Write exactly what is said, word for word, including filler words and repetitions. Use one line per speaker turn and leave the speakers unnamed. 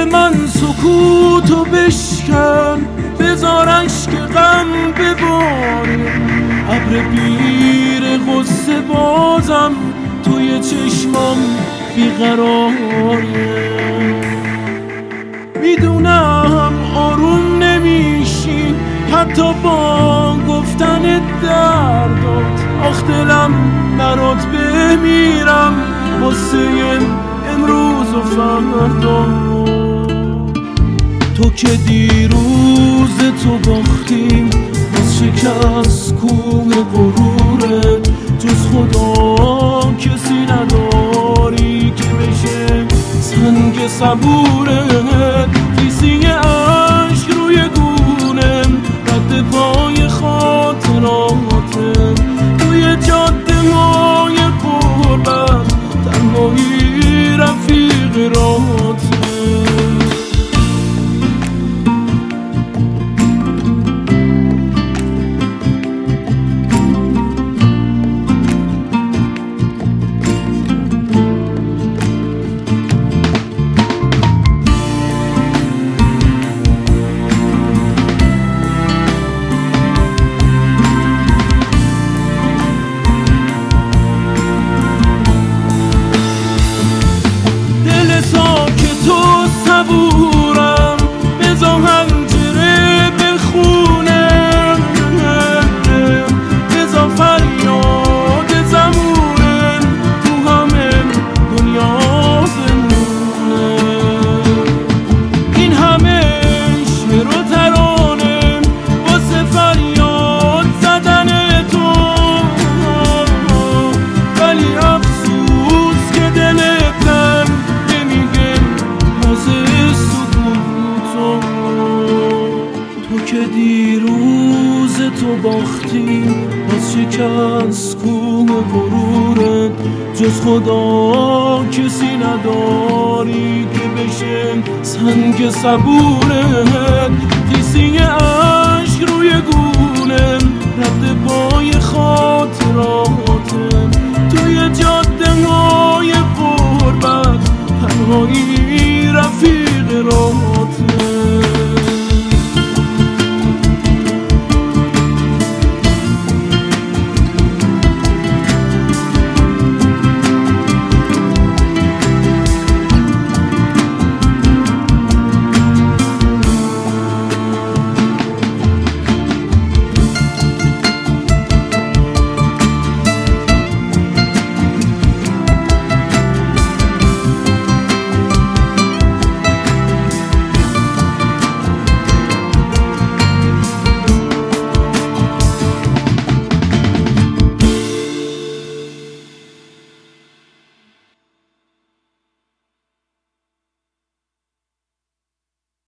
من سکوتو بشکن، بذار عشق غم بباره. ابر پیر غصه بازم توی چشمام بیقراره. میدونم آروم نمیشی حتی با گفتن دردات. آخ دلم برات بمیرم واسه امروز و فردا. تو که دیروز تو باختیم باز شکست کوه غرورت. جز خدا کسی نداری که بشه سنگ صبورت. کیسه عشق روی گونم رد پای خاطراتم. توی جاده های غربت تنهایی رفیق راتم. صبورم بذار حنجره بخونم. بذار فریاد زمونم تو همه دنیا زمونه. این همه شعر و ترانم واسه فریاد زدن تو. ولی افسوس که دلتم نمیگه تو که دیروز تو باختی باز شکست کوه غرورت. جز خدا کسی نداری که بشه سنگ صبورت. کیسه عشق روی گونم رد پای خاطراتم. توی جاده های غربت تنهایی رفیق راتم.